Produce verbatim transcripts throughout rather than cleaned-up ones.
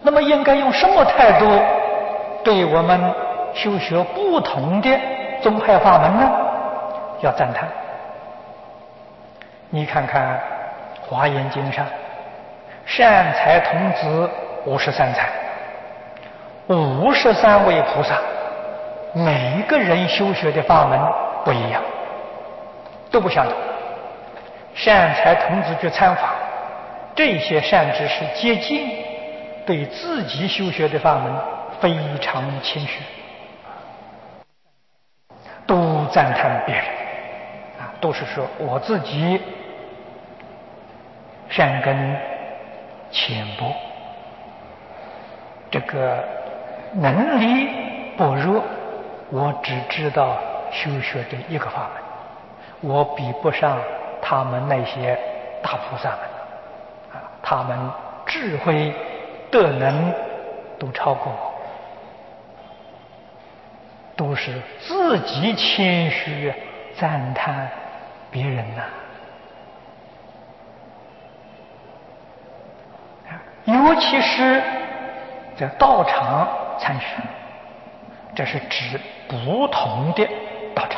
那么应该用什么态度对我们修学不同的宗派法门呢？要赞叹。你看看《华严经》上，善财童子五十三参，五十三位菩萨，每个人修学的法门不一样，都不相同。善财童子去参访，这些善知识接近，对自己修学的法门非常谦虚，都赞叹别人啊，都是说我自己善根浅薄，这个能力薄弱，我只知道修学的一个法门，我比不上他们那些大菩萨们啊，他们智慧德能都超过我，都是自己谦虚赞叹别人呐、啊。尤其是在道场参学，这是指不同的道场。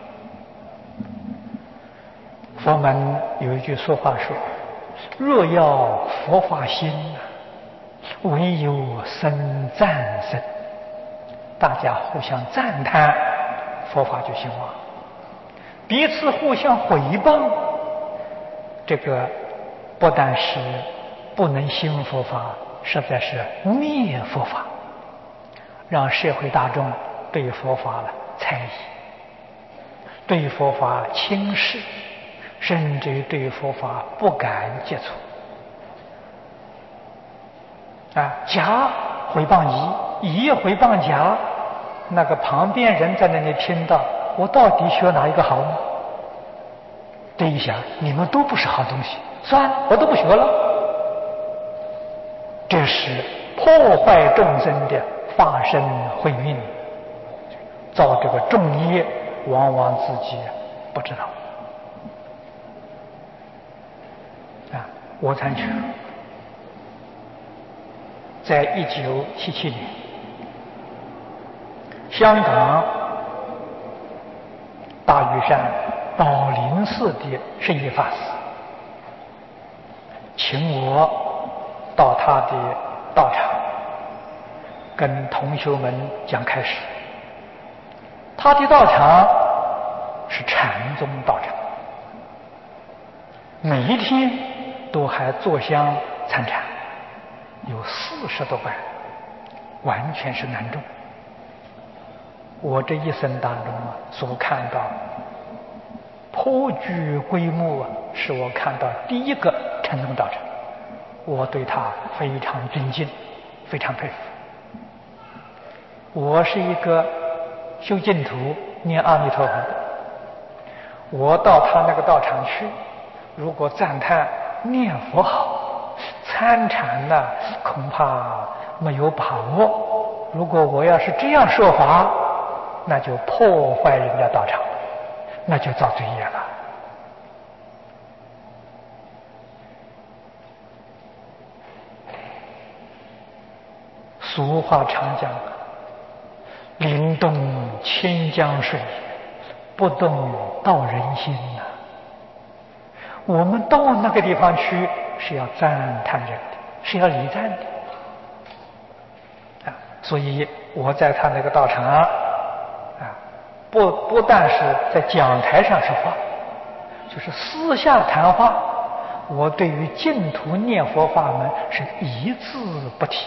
佛门有一句说话说：“若要佛法心，唯有生赞生。”大家互相赞叹，佛法就兴旺；彼此互相毁谤，这个不但是不能兴佛法，实在是灭佛法，让社会大众对佛法了猜疑，对佛法轻视，甚至于对佛法不敢接触。啊，甲毁谤乙，乙毁谤甲，那个旁边人在那里听到，我到底学哪一个好呢？这一想，你们都不是好东西，算了，我都不学了。这是破坏众生的法身慧命，造这个重业，往往自己不知道。啊，我参学，在一九七七年，香港大屿山宝林寺的圣严法师请我到他的道场，跟同学们讲开始。他的道场是禅宗道场，每一天都还坐香参禅，有四十多个人，完全是男众。我这一生当中啊，所看到颇具规模啊，是我看到第一个禅宗道场，我对他非常尊敬，非常佩服。我是一个修净土念阿弥陀佛的，我到他那个道场去，如果赞叹念佛好，参禅呢恐怕没有把握。如果我要是这样说法，那就破坏人家道场，那就造罪业了。俗话常讲，灵动千江水，不动到人心呐、啊。我们到那个地方去是要赞叹人的，是要礼赞的啊。所以我在他那个道场啊，不不但是在讲台上说话，就是私下谈话，我对于净土念佛法门是一字不提，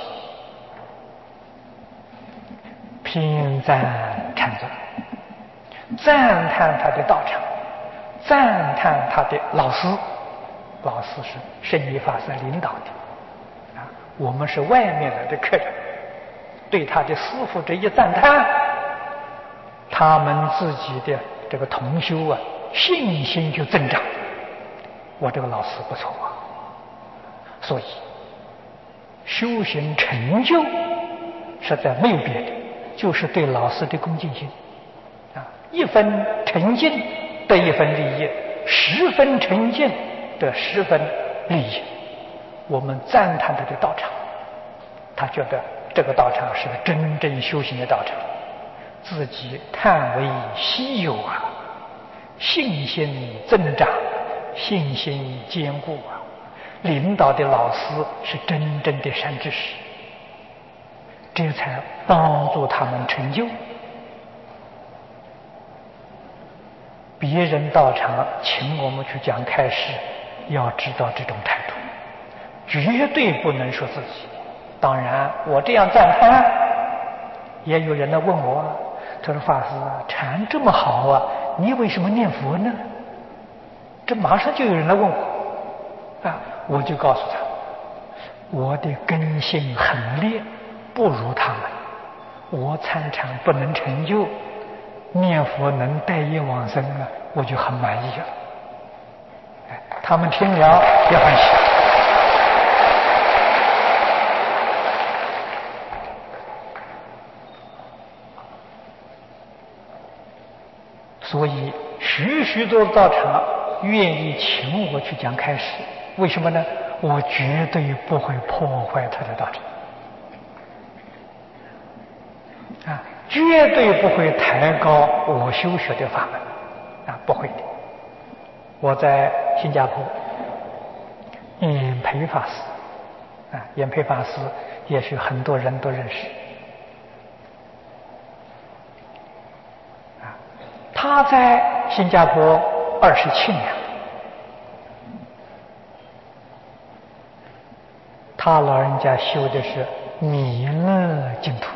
偏赞禅宗，赞叹他的道场，赞叹他的老师，老师是圣严法师领导的啊，我们是外面来的客人，对他的师父这一赞叹，他们自己的这个同修啊，信心就增长。我这个老师不错啊，所以修行成就实在没有别的，就是对老师的恭敬心啊，一分诚敬得一分利益，十分诚敬得十分利益。我们赞叹他的道场， 他觉得这个道场是个真正修行的道场，自己叹为稀有啊，信心增长，信心坚固啊，领导的老师是真正的善知识，这才帮助他们成就。别人道场请我们去讲开示，要知道这种态度，绝对不能说自己。当然我这样赞叹，也有人来问我，他说法师禅这么好啊，你为什么念佛呢？这马上就有人来问我啊，我就告诉他，我的根性很劣，不如他们，我参禅不能成就，念佛能带业往生啊，我就很满意了。哎，他们听了也欢喜。所以许许多道场愿意请我去讲开示，为什么呢？我绝对不会破坏他的道场啊，绝对不会抬高我修学的法门啊，不会的。我在新加坡演培法师啊，演培法师也许很多人都认识啊，他在新加坡二十七年，他老人家修的是弥勒净土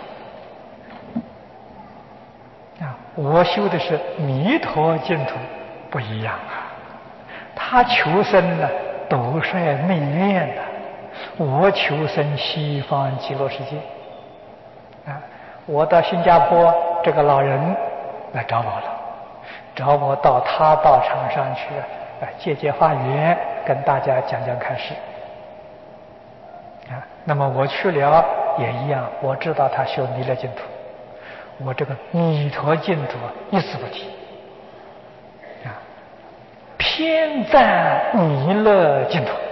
啊，我修的是弥陀净土，不一样啊。他求生呢斗率内院的，我求生西方极乐世界啊。我到新加坡，这个老人来找我了，找我到他道场上去啊，借借法缘，跟大家讲讲开示啊。那么我去了也一样，我知道他修弥勒净土，我这个弥陀净土一字不提啊，偏赞弥勒净土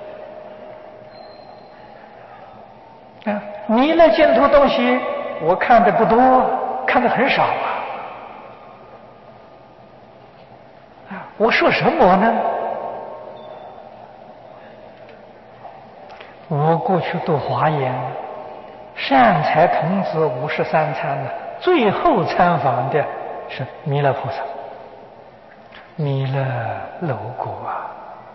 啊。弥勒净土东西我看的不多，看的很少啊。啊，我说什么呢？我过去读华严，善财童子五十三参呢，最后参访的是弥勒菩萨，弥勒楼国啊。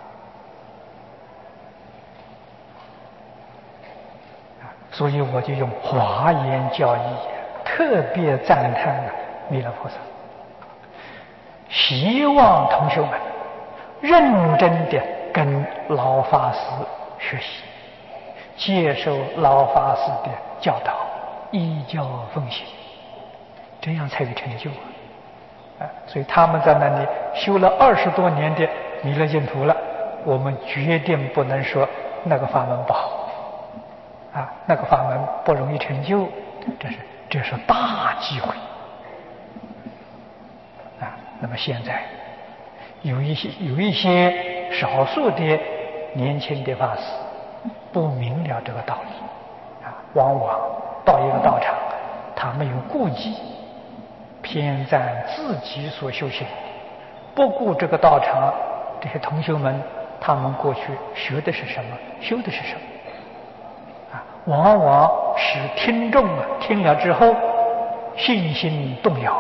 所以我就用华严教义特别赞叹啊弥勒菩萨，希望同学们认真的跟老法师学习，接受老法师的教导，依教奉行，这样才有成就啊！所以他们在那里修了二十多年的弥勒净土了，我们决定不能说那个法门不好啊，那个法门不容易成就，这是这是大机会啊！那么现在有一些有一些少数的年轻的法师不明了这个道理啊，往往到一个道场，他没有顾忌，偏赞自己所修行，不顾这个道场这些同学们他们过去学的是什么，修的是什么啊，往往使听众啊听了之后信心动摇，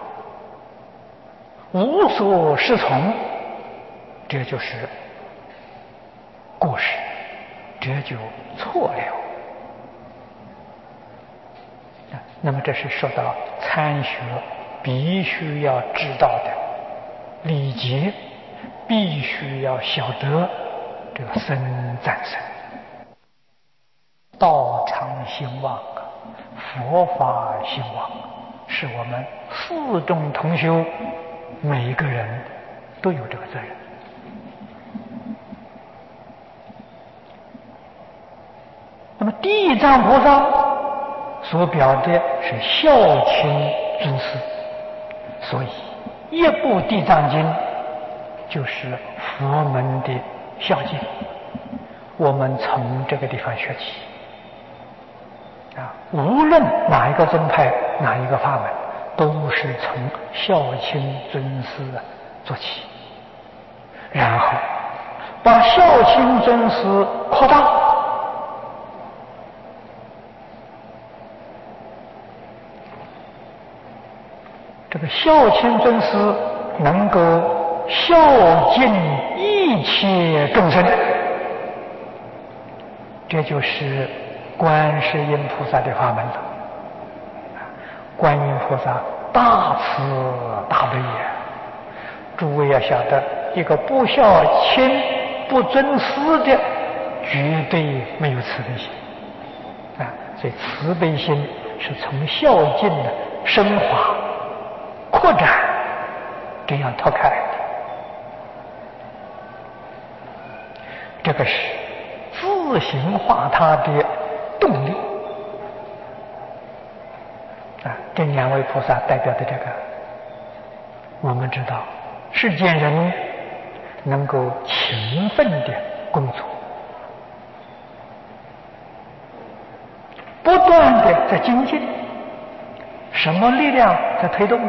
无所适从，这就是过失，这就错了。那么这是说到参学必须要知道的礼节，必须要晓得这个僧赞僧，道场兴旺，佛法兴旺，是我们四众同修每一个人都有这个责任。那么地藏菩萨所表的是孝亲尊师，所以一部地藏经就是佛门的孝经，我们从这个地方学起啊，无论哪一个宗派、哪一个法门，都是从孝亲尊师做起，然后把孝亲尊师扩大。这个孝亲尊师能够孝敬一切众生，这就是观世音菩萨的法门了。观音菩萨大慈大悲呀！诸位要晓得，一个不孝亲、不尊师的，绝对没有慈悲心啊！所以慈悲心是从孝敬的升华、扩展这样拓开来的。这个是自行化他的动力啊！这两位菩萨代表的这个，我们知道，世间人能够勤奋的工作，不断的在精进，什么力量在推动？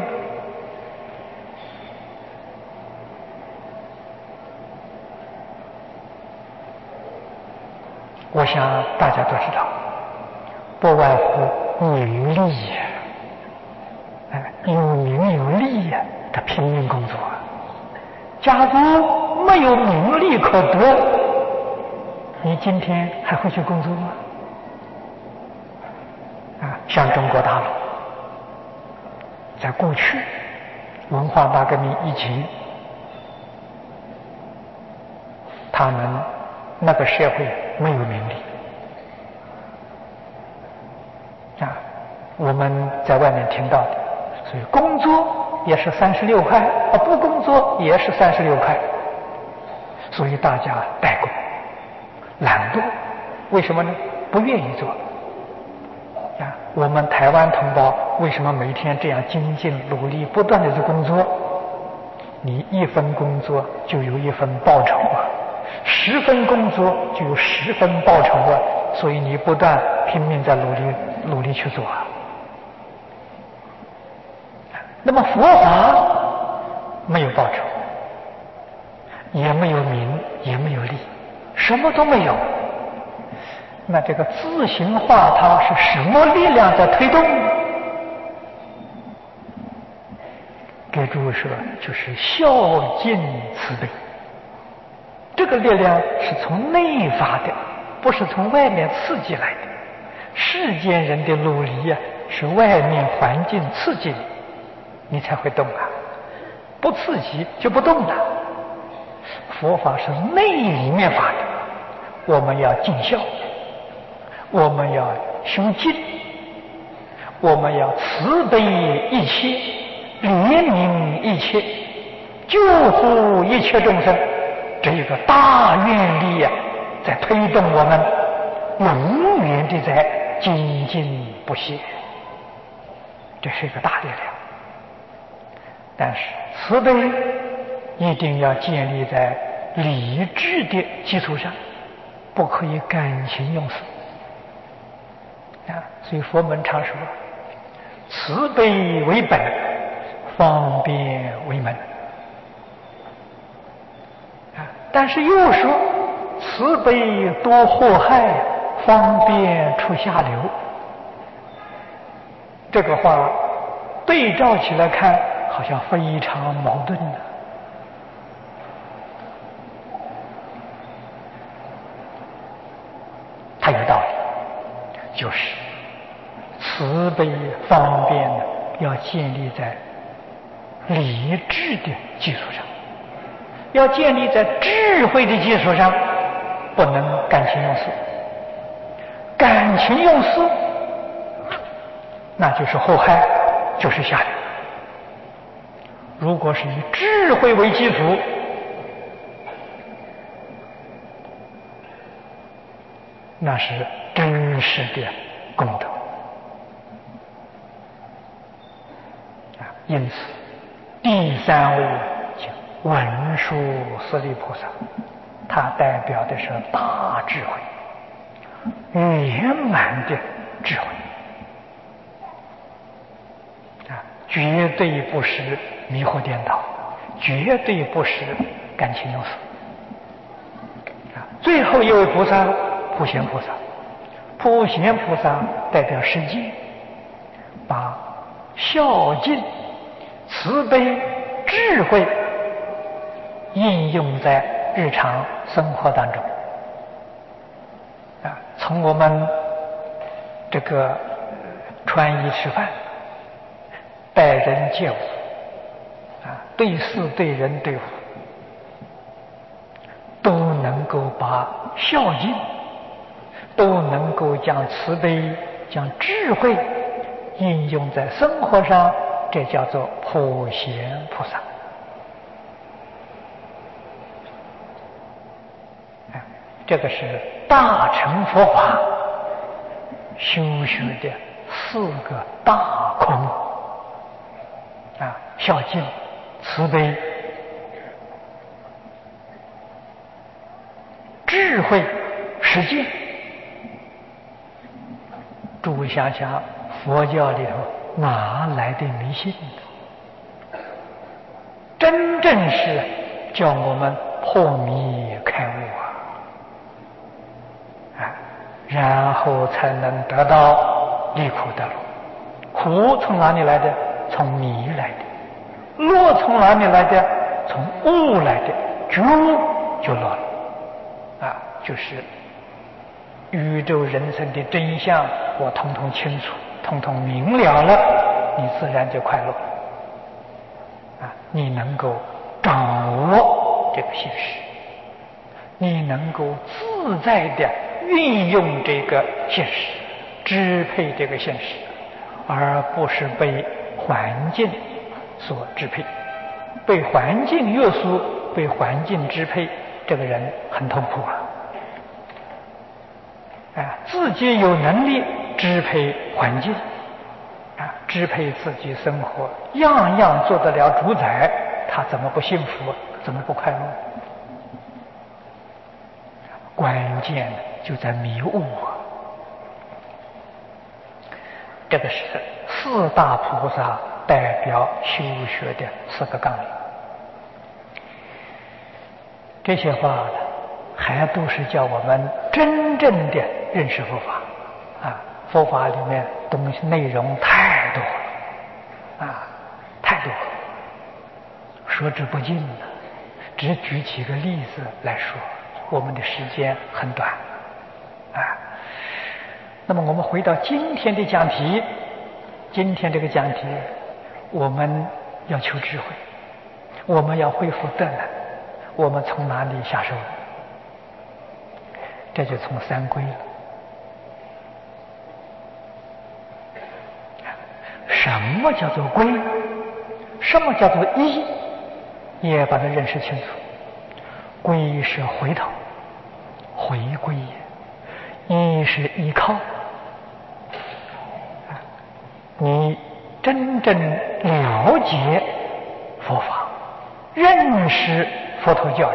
我想大家都知道，不外乎名利呀，哎，有名有利呀，他拼命工作。假如没有名利可得，你今天还会去工作吗？啊，像中国大陆，在过去文化大革命以前，他们那个社会没有名利啊，我们在外面听到的，所以工作也是三十六块，啊，不工作也是三十六块，所以大家怠工、懒惰，为什么呢？不愿意做啊。我们台湾同胞为什么每天这样精进努力，不断的去工作？你一分工作就有一分报酬啊。十分工作就有十分报酬啊，所以你不断拼命在努力努力去做啊。那么佛法没有报酬，也没有名，也没有利，什么都没有。那这个自行化它是什么力量在推动？给诸位说，就是孝敬慈悲。这个力量是从内发的，不是从外面刺激来的。世间人的努力呀、啊，是外面环境刺激你，你才会动啊，不刺激就不动了。佛法是内里面发的，我们要尽孝，我们要修敬，我们要慈悲一切，怜悯一切，救护一切众生。这一个大愿力呀、啊，在推动我们永远的在精进不懈，这是一个大力量。但是慈悲一定要建立在理智的基础上，不可以感情用事啊。所以佛门常说，慈悲为本，方便为门。但是又说慈悲多祸害，方便出下流。这个话对照起来看，好像非常矛盾的。它有道理，就是慈悲方便要建立在理智的基础上，要建立在智慧的基础上，不能感情用事。感情用事，那就是祸害，就是下流。如果是以智慧为基础，那是真实的功德啊。因此，第三位叫文殊师利菩萨，它代表的是大智慧，圆满的智慧。 绝对不是迷惑颠倒，绝对不是感情用事。啊，最后一位菩萨，普贤菩萨。普贤菩萨代表世界，把孝敬、慈悲、智慧应用在日常生活当中。啊，从我们这个穿衣吃饭、待人接物，啊，对事对人对物，都能够把孝敬，都能够将慈悲、将智慧应用在生活上，这叫做普贤菩萨。这个是大乘佛法修学的四个大空啊，孝敬、慈悲、智慧、实践。诸位想想，佛教里头哪来的迷信呢？真正是叫我们破迷开悟啊！然后才能得到离苦得乐。苦从哪里来的？从迷来的。乐从哪里来的？从悟来的。觉悟就乐了。啊，就是宇宙人生的真相，我通通清楚，通通明了了，你自然就快乐。啊，你能够掌握这个现实，你能够自在的运用这个现实，支配这个现实，而不是被环境所支配。被环境约束，被环境支配，这个人很痛苦啊！啊，自己有能力支配环境，啊，支配自己生活，样样做得了主宰，他怎么不幸福？怎么不快乐？关键就在迷悟啊！这个是四大菩萨代表修学的四个纲领。这些话呢，还都是叫我们真正的认识佛法啊！佛法里面东西内容太多了啊，太多了，说之不尽了。只举几个例子来说，我们的时间很短啊。那么我们回到今天的讲题，今天这个讲题，我们要求智慧，我们要恢复德能，我们从哪里下手？这就从三归了。什么叫做归？什么叫做依？也把它认识清楚。归是回头，回归也；依是依靠。你真正了解佛法，认识佛陀教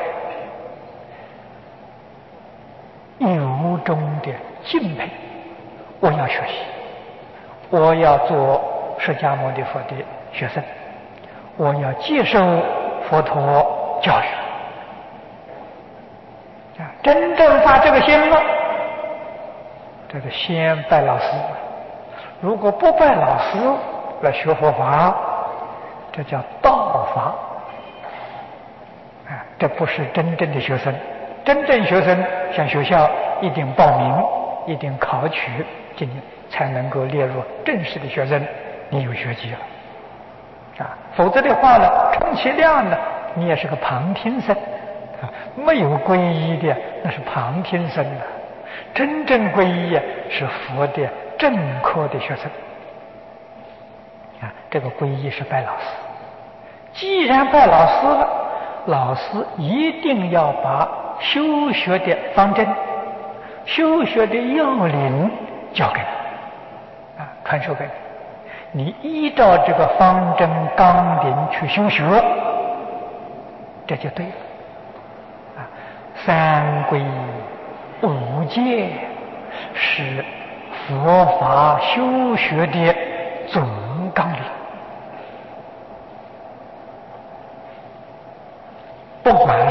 育，由衷的敬佩，我要学习，我要做释迦牟尼佛的学生，我要接受佛陀教育。啊，真正发这个心了，这个先拜老师。如果不拜老师来学佛法，这叫道法。啊，这不是真正的学生。真正学生像学校一定报名，一定考取进去，才能够列入正式的学生，你有学籍了。啊，否则的话呢，充其量呢，你也是个旁听生，啊，没有皈依的那是旁听生啊。真正皈依啊，是佛的正科的学生。啊，这个皈依是拜老师。既然拜老师了，老师一定要把修学的方针、修学的要领教给你，啊，传授给你。你依照这个方针纲领去修学，这就对了。啊，三皈五戒是佛法修学的总纲领。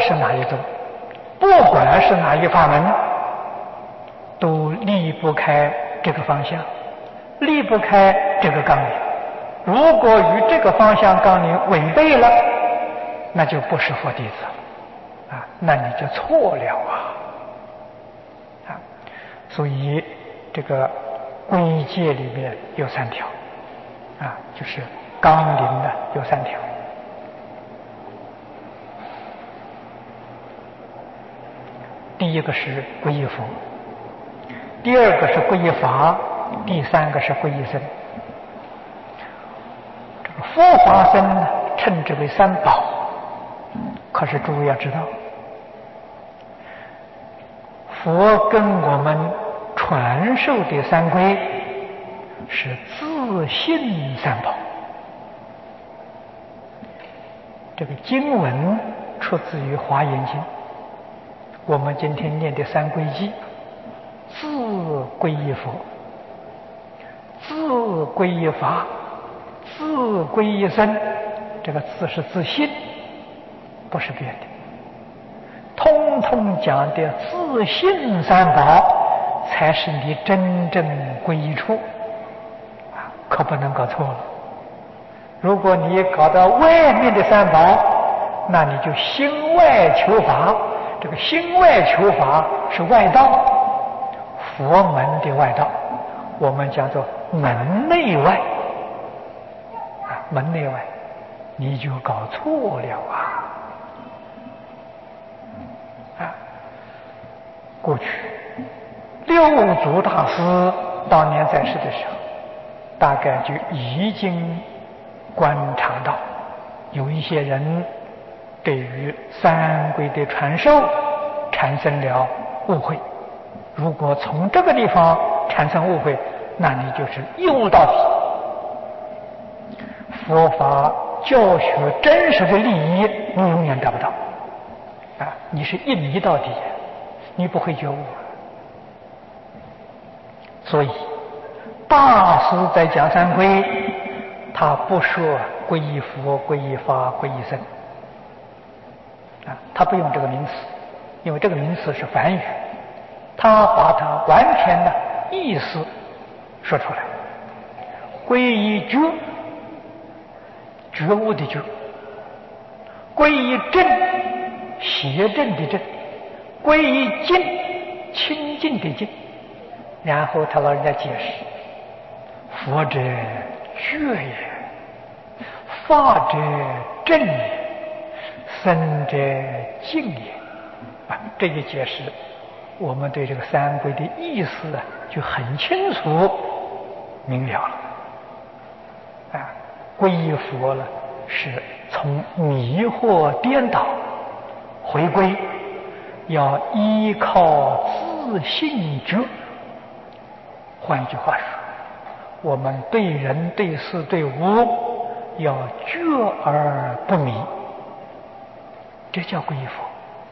是哪一种，不管是哪一法门，都离不开这个方向，离不开这个纲领。如果与这个方向纲领违背了，那就不是佛弟子了啊，那你就错了啊！啊，所以这个规戒里面有三条啊，就是纲领的有三条。第一个是皈依佛，第二个是皈依法，第三个是皈依僧。这个佛法僧呢，称之为三宝。可是诸位要知道，佛跟我们传授的三皈是自信三宝。这个经文出自于《华严经》，我们今天念的三皈记，自皈依佛，自皈依法，自皈依僧。这个自是自信，不是别的，通通讲的自信三宝才是你真正皈依处啊，可不能搞错了。如果你搞到外面的三宝，那你就心外求法。这个心外求法是外道，佛门的外道，我们叫做门内外啊，门内外你就搞错了啊！啊，过去六祖大师当年在世的时候，大概就已经观察到有一些人对于三皈的传授产生了误会。如果从这个地方产生误会，那你就是一悟到底。佛法教学真实的利益，你永远得不到啊！你是一迷到底，你不会觉悟。所以大师在讲三皈，他不说皈依佛、皈依法、皈依僧啊，他不用这个名词，因为这个名词是梵语，他把它完全的意思说出来。皈依觉，觉悟的觉；皈依正，邪正的正；皈依净，清净的净。然后他老人家解释：佛者觉也，法者正也，僧者净也。啊，这一解释，我们对这个三皈的意思啊就很清楚明了了。啊，皈依佛了，是从迷惑颠倒回归，要依靠自信觉。换句话说，我们对人、对事、对物要觉而不迷，这叫皈依佛。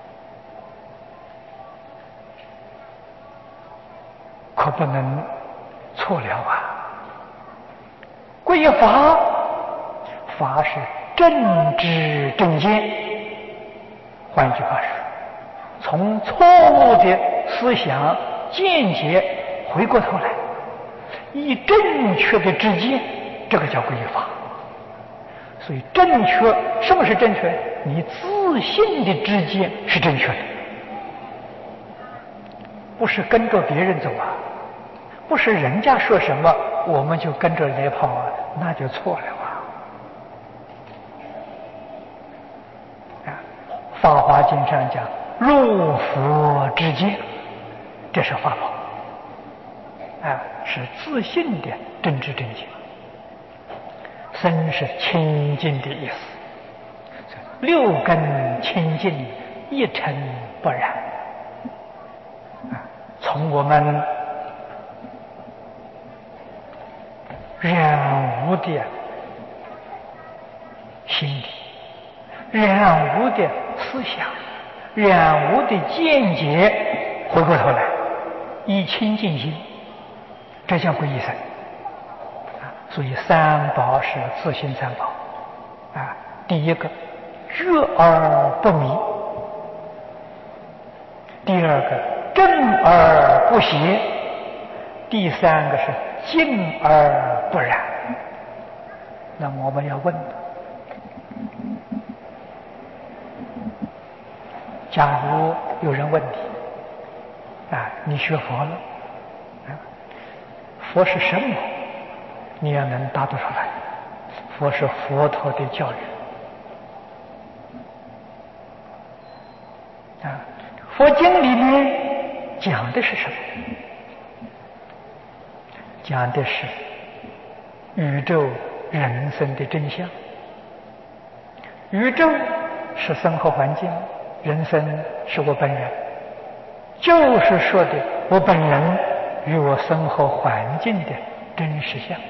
可不能错了啊！皈依法，法是正知正见。换句话说，从错误的思想见解回过头来，以正确的知见，这个叫皈依法。所以正确，什么是正确？你自信的知见是正确的，不是跟着别人走啊，不是人家说什么我们就跟着来跑啊，那就错了啊！啊，《法华经》上讲入佛之见，这是法宝啊，是自信的真知正见。僧是清净的意思，六根清净，一尘不染。啊，从我们染污的心理、染污的思想、染污的见解，回过头来以清净心，这叫皈依僧。所以三宝是自信三宝啊。第一个，觉而不迷， 第二个正而不邪，第三个是静而不染。那么我们要问了，假如有人问你啊，你学佛了啊，佛是什么？你要能答得出来。佛是佛陀的教育啊。佛经里面讲的是什么？讲的是宇宙人生的真相。宇宙是生活环境，人生是我本人，就是说的我本人与我生活环境的真实相。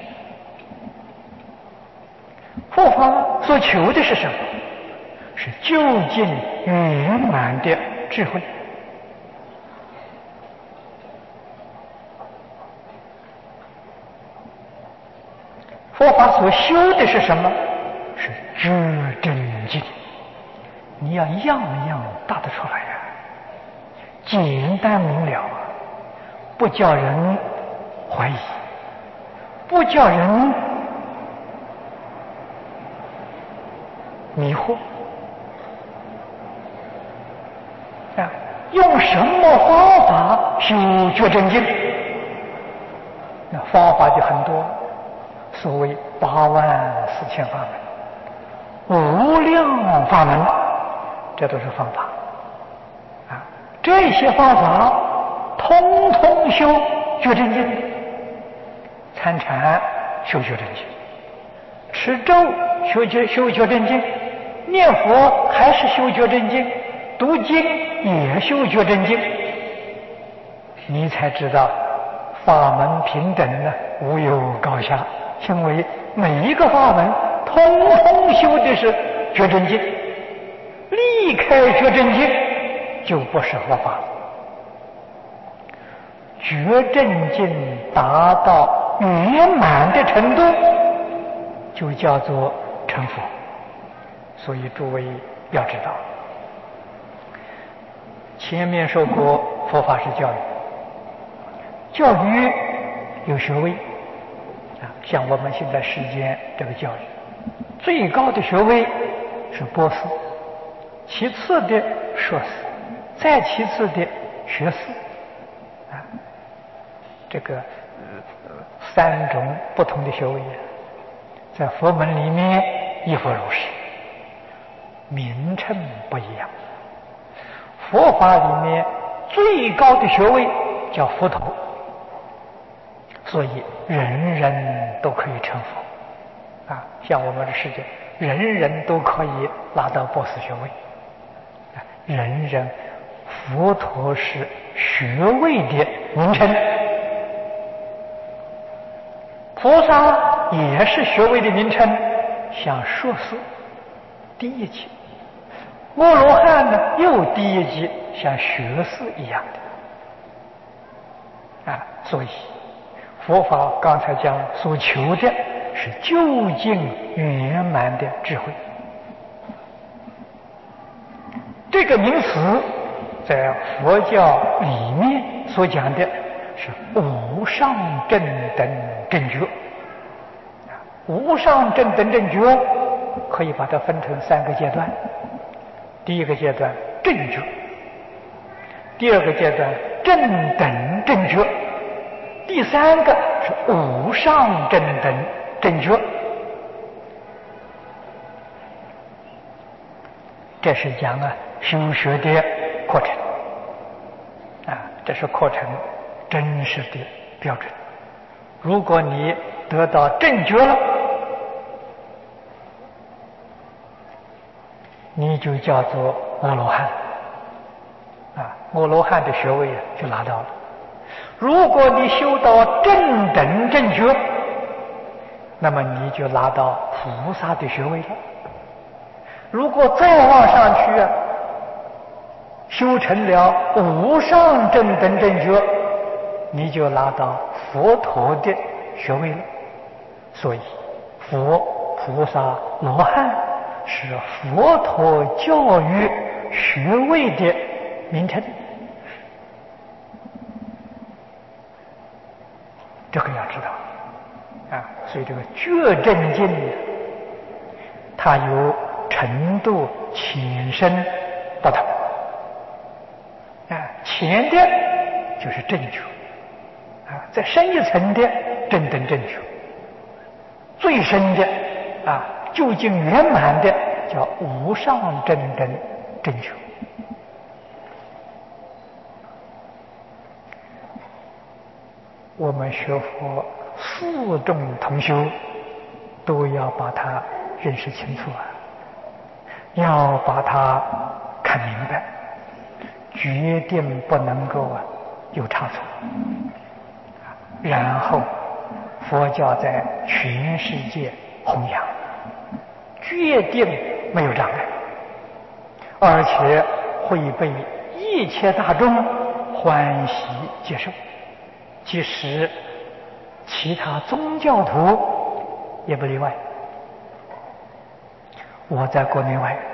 佛法所求的是什么？是究竟圆满的智慧。佛法所修的是什么？是觉真经。你要样样答得出来呀、啊，简单明了，不叫人怀疑，不叫人迷惑啊！用什么方法修觉真经？那方法就很多，所谓八万四千法门、无量法门，这都是方法啊！这些方法通通修觉真经，参禅修觉真经，持咒修觉修觉真经，念佛还是修觉真经，读经也修觉真经，你才知道法门平等呢，无有高下。因为每一个法门通通修的是觉真经，离开觉真经就不是佛法了。觉真经达到圆满的程度，就叫做成佛。所以诸位要知道，前面说过佛法是教育，教育有学位啊，像我们现在世间这个教育，最高的学位是博士，其次的硕士，再其次的学士啊，这个呃三种不同的学位，在佛门里面亦复如是，名称不一样。佛法里面最高的学位叫佛陀，所以人人都可以成佛啊！像我们的世界，人人都可以拿到博士学位啊！人人，佛陀是学位的名称，菩萨也是学位的名称，像硕士第一级，阿罗汉呢又第一级，像学士一样的啊！所以佛法刚才讲所求的是究竟圆满的智慧。这个名词在佛教里面所讲的是无上正等正觉。无上正等正觉可以把它分成三个阶段。第一个阶段正觉，第二个阶段正等正觉，第三个是无上正等正觉。这是讲啊修学的过程啊，这是课程真实的标准。如果你得到正觉了，你就叫做阿罗汉啊，阿罗汉的学位就拿到了。如果你修到正等正觉，那么你就拿到菩萨的学位了。如果再往上去啊，修成了无上正等正觉，你就拿到佛陀的学位了。所以佛、菩萨、罗汉是佛陀教育学位的名称， 知道啊。所以这个觉真经，它有程度浅深不同啊。浅的就是正觉啊，再深一层的正等正觉，最深的啊究竟圆满的叫无上正等正觉。我们学佛四众同修都要把它认识清楚啊，要把它看明白，决定不能够啊有差错。然后佛教在全世界弘扬，决定没有障碍，而且会被一切大众欢喜接受。即使其他宗教徒也不例外。我在国内外